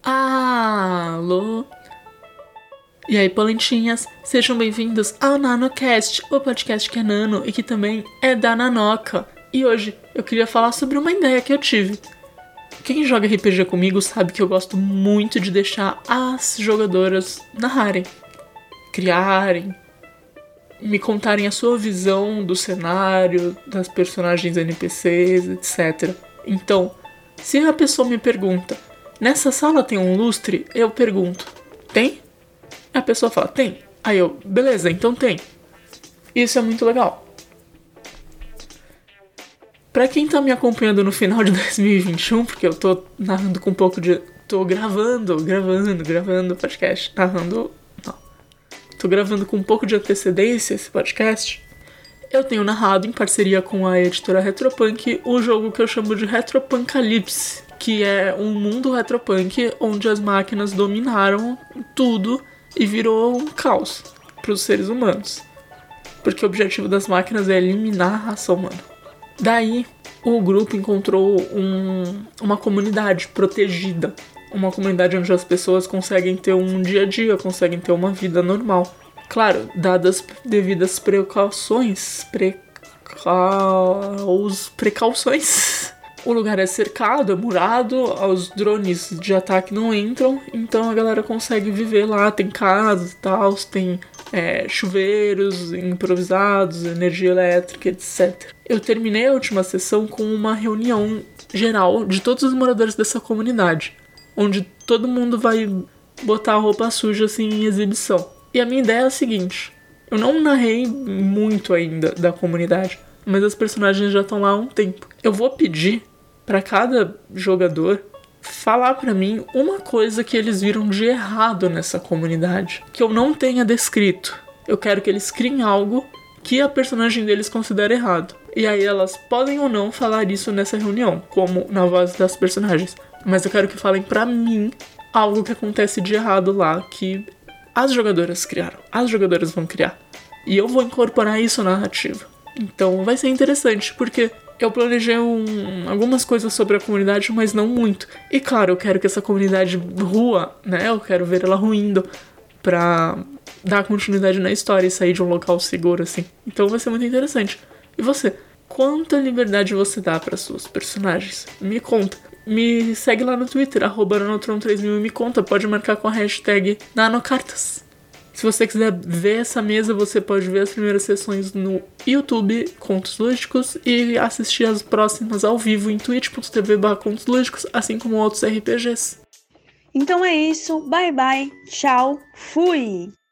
Alô? E aí, polentinhas, sejam bem-vindos ao NanoCast, o podcast que é nano e que também é da Nanoca. E hoje eu queria falar sobre uma ideia que eu tive. Quem joga RPG comigo sabe que eu gosto muito de deixar as jogadoras narrarem, criarem, me contarem a sua visão do cenário, das personagens NPCs, etc. Então, se a pessoa me pergunta, nessa sala tem um lustre? Eu pergunto, tem? A pessoa fala, tem. Aí eu, beleza, então tem. Isso é muito legal. Pra quem tá me acompanhando no final de 2021, porque eu tô narrando com um pouco de... Tô gravando podcast. Tô gravando com um pouco de antecedência esse podcast. Eu tenho narrado em parceria com a editora Retropunk o jogo que eu chamo de Retropunkalypse, que é um mundo retropunk onde as máquinas dominaram tudo e virou um caos para os seres humanos. Porque o objetivo das máquinas é eliminar a raça humana. Daí, o grupo encontrou uma comunidade protegida. Uma comunidade onde as pessoas conseguem ter um dia a dia, conseguem ter uma vida normal. Claro, dadas devidas precauções. O lugar é cercado, é murado, os drones de ataque não entram, então a galera consegue viver lá, tem casas e tal, tem chuveiros improvisados, energia elétrica, etc. Eu terminei a última sessão com uma reunião geral de todos os moradores dessa comunidade, onde todo mundo vai botar a roupa suja assim em exibição. E a minha ideia é a seguinte, eu não narrei muito ainda da comunidade, mas as personagens já estão lá há um tempo. Eu vou pedir para cada jogador falar para mim uma coisa que eles viram de errado nessa comunidade, que eu não tenha descrito. Eu quero que eles criem algo que a personagem deles considera errado. E aí elas podem ou não falar isso nessa reunião, como na voz das personagens. Mas eu quero que falem pra mim algo que acontece de errado lá, que as jogadoras criaram. As jogadoras vão criar. E eu vou incorporar isso na narrativa. Então vai ser interessante, porque eu planejei algumas coisas sobre a comunidade, mas não muito. E claro, eu quero que essa comunidade rua, né? Eu quero ver ela ruindo pra dar continuidade na história e sair de um local seguro, assim. Então vai ser muito interessante. E você? Quanta liberdade você dá para suas personagens? Me conta. Me segue lá no Twitter, @nanotron3000 e me conta. Pode marcar com a hashtag nanocartas. Se você quiser ver essa mesa, você pode ver as primeiras sessões no YouTube, Contos Lúdicos, e assistir as próximas ao vivo em twitch.tv/Contos Lúdicos, assim como outros RPGs. Então é isso, bye bye, tchau, fui!